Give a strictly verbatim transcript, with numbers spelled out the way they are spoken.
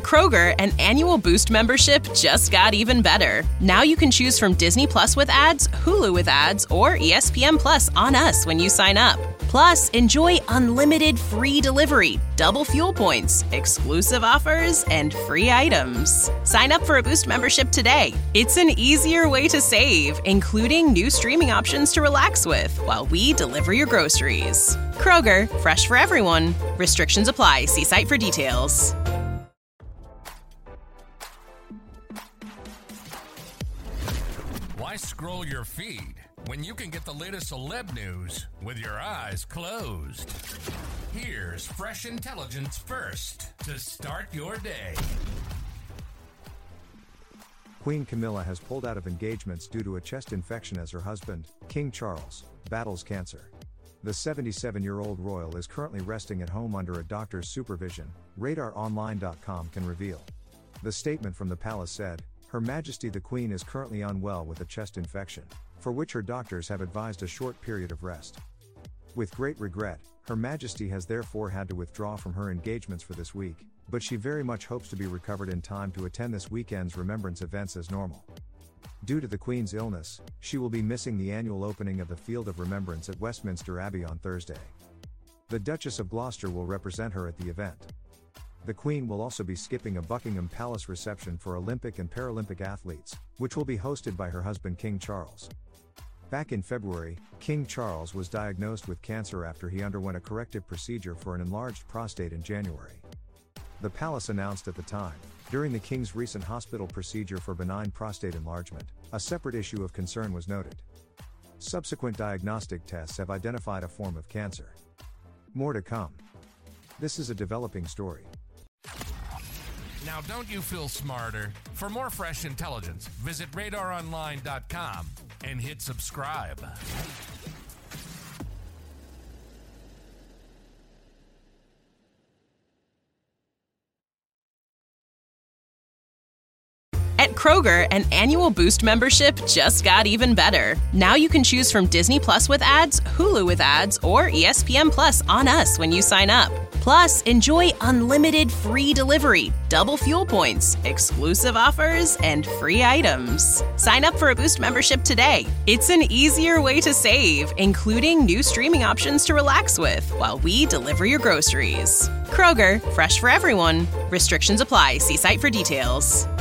Kroger, an annual Boost membership just got even better. Now you can choose from Disney Plus with ads, Hulu with ads, or E S P N Plus on us when you sign up. Plus, enjoy unlimited free delivery, double fuel points, exclusive offers, and free items. Sign up for a Boost membership today. It's an easier way to save, including new streaming options to relax with while we deliver your groceries. Kroger, fresh for everyone. Restrictions apply. See site for details. Why scroll your feed when you can get the latest celeb news with your eyes closed? Here's fresh intelligence first to start your day. Queen Camilla has pulled out of engagements due to a chest infection as her husband, King Charles, battles cancer. The seventy-seven-year-old royal is currently resting at home under a doctor's supervision, radar online dot com can reveal. The statement from the palace said, Her Majesty the Queen is currently unwell with a chest infection, for which her doctors have advised a short period of rest. With great regret, Her Majesty has therefore had to withdraw from her engagements for this week, but she very much hopes to be recovered in time to attend this weekend's remembrance events as normal. Due to the Queen's illness, she will be missing the annual opening of the Field of Remembrance at Westminster Abbey on Thursday. The Duchess of Gloucester will represent her at the event. The Queen will also be skipping a Buckingham Palace reception for Olympic and Paralympic athletes, which will be hosted by her husband King Charles. Back in February, King Charles was diagnosed with cancer after he underwent a corrective procedure for an enlarged prostate in January. The palace announced at the time, during the King's recent hospital procedure for benign prostate enlargement, a separate issue of concern was noted. Subsequent diagnostic tests have identified a form of cancer. More to come. This is a developing story. Now, don't you feel smarter? For more fresh intelligence, visit radar online dot com and hit subscribe. At Kroger, an annual Boost membership just got even better. Now you can choose from Disney Plus with ads, Hulu with ads, or E S P N Plus on us when you sign up. Plus, enjoy unlimited free delivery, double fuel points, exclusive offers, and free items. Sign up for a Boost membership today. It's an easier way to save, including new streaming options to relax with while we deliver your groceries. Kroger, fresh for everyone. Restrictions apply. See site for details.